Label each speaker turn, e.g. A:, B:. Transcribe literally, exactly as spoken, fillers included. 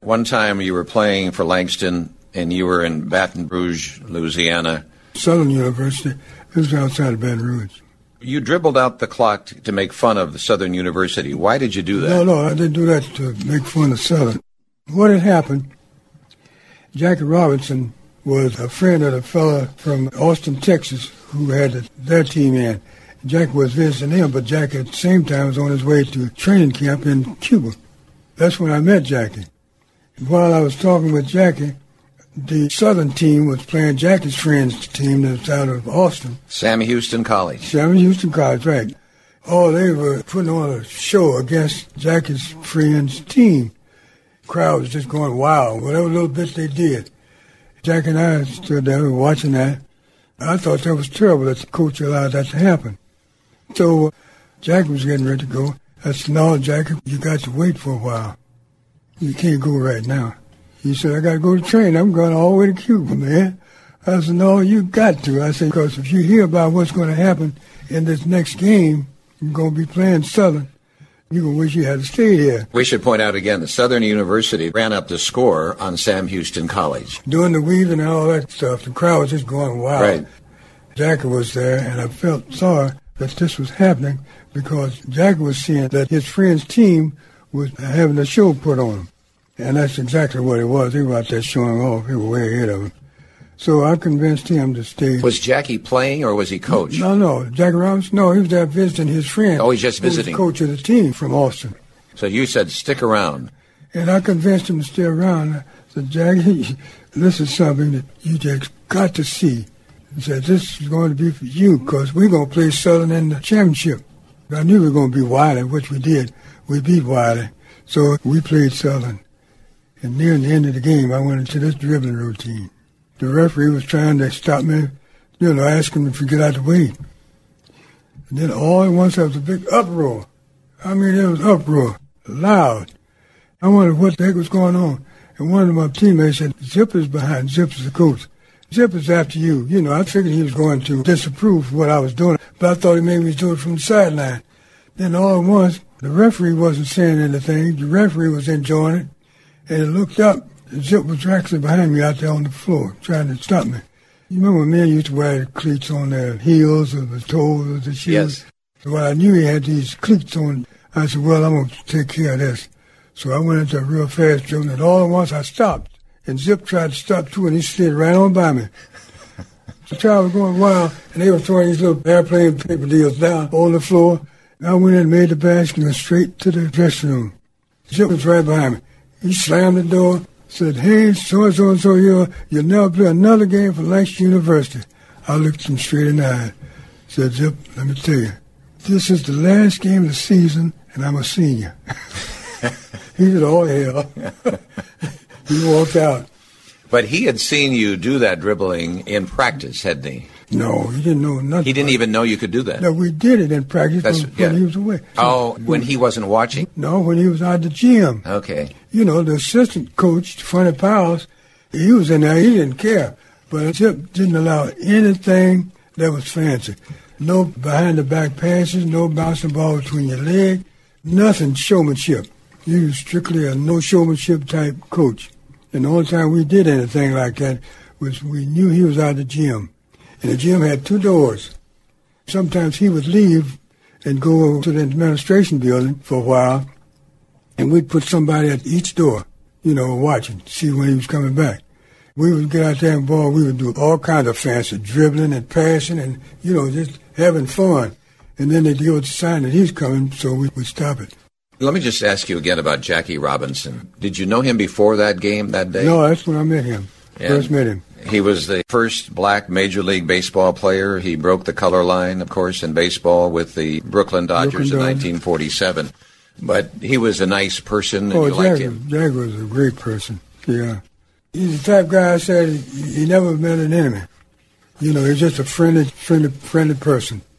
A: One time you were playing for Langston, and you were in Baton Rouge, Louisiana.
B: Southern University. It was outside of Baton Rouge.
A: You dribbled out the clock to make fun of the Southern University. Why did you do that?
B: No, no, I didn't do that to make fun of Southern. What had happened, Jackie Robinson was a friend of the fella from Austin, Texas, who had their team in. Jackie was visiting him, but Jackie at the same time was on his way to training camp in Cuba. That's when I met Jackie. While I was talking with Jackie, the Southern team was playing Jackie's friend's team that was out of Austin.
A: Sam Houston College.
B: Sam Houston College, right. Oh, they were putting on a show against Jackie's friend's team. The crowd was just going wild, whatever little bit they did. Jackie and I stood there watching that. I thought that was terrible that the coach allowed that to happen. So uh, Jackie was getting ready to go. I said, no, Jackie, you got to wait for a while. You can't go right now. He said, I got to go to train. I'm going all the way to Cuba, man. I said, no, you got to. I said, because if you hear about what's going to happen in this next game, you're going to be playing Southern. You're going to wish you had to stay there.
A: We should point out again, the Southern University ran up the score on Sam Houston College.
B: Doing the weaving and all that stuff, the crowd was just going wild.
A: Right.
B: Jackie was there, and I felt sorry that this was happening because Jackie was seeing that his friend's team was having a show put on him. And that's exactly what it was. They were out there showing off. They were way ahead of him. So I convinced him to stay.
A: Was Jackie playing or was he coach?
B: No, no. Jackie Robinson? No, he was there visiting his friend.
A: Oh, he's just visiting.
B: Who was coach of the team from Austin.
A: So you said stick around.
B: And I convinced him to stay around. I said, Jackie, this is something that you just got to see. He said, this is going to be for you because we're going to play Southern in the championship. I knew we were going to beat Wiley, which we did. We beat Wiley. So we played Southern. And near the end of the game, I went into this dribbling routine. The referee was trying to stop me, you know, asking me to get out of the way. And then all at once there was a big uproar. I mean, there was uproar, loud. I wondered what the heck was going on. And one of my teammates said, Zip is behind. Zip is the coach. Zip is after you. You know, I figured he was going to disapprove of what I was doing, but I thought he maybe was doing it from the sideline. Then all at once, the referee wasn't saying anything. The referee was enjoying it. And I looked up, and Zip was actually behind me out there on the floor, trying to stop me. You remember when men used to wear cleats on their heels or the toes or the shoes?
A: Yes.
B: So when I knew he had these cleats on, I said, well, I'm going to take care of this. So I went into a real fast dribbling, and all at once I stopped. And Zip tried to stop too, and he slid right on by me. The child was going wild, and they were throwing these little airplane paper deals down on the floor. And I went in and made the basket and went straight to the dressing room. Zip was right behind me. He slammed the door, said, hey, so-and-so and so, you'll, you'll never play another game for Langston University. I looked him straight in the eye. Said, Zip, let me tell you, this is the last game of the season, and I'm a senior. He said, oh, hell. He walked out.
A: But he had seen you do that dribbling in practice, hadn't he?
B: No, he didn't know nothing.
A: He didn't even know you could do that.
B: No, we did it in practice
A: That's,
B: when,
A: yeah.
B: when he was away. So
A: oh, when he wasn't watching?
B: No, when he was out the gym.
A: Okay.
B: You know, the assistant coach, Funny Powers, he was in there. He didn't care. But Zip didn't allow anything that was fancy. No behind-the-back passes, no bouncing ball between your legs, nothing showmanship. He was strictly a no-showmanship type coach. And the only time we did anything like that was we knew he was out of the gym. And the gym had two doors. Sometimes he would leave and go to the administration building for a while, and we'd put somebody at each door, you know, watching, see when he was coming back. We would get out there and ball. We would do all kinds of fancy dribbling and passing and, you know, just having fun. And then they'd give us a sign that he's coming, so we would stop it.
A: Let me just ask you again about Jackie Robinson. Did you know him before that game that day?
B: No, that's when I met him.
A: And
B: First met him.
A: He was the first black Major League Baseball player. He broke the color line, of course, in baseball with the Brooklyn Dodgers
B: Brooklyn
A: in
B: Dodgers.
A: nineteen forty-seven. But he was a nice person, and
B: oh,
A: you
B: Jack,
A: liked him.
B: Jack was a great person, yeah. He's the type of guy I said he, he never met an enemy. You know, he's just a friendly, friendly, friendly person.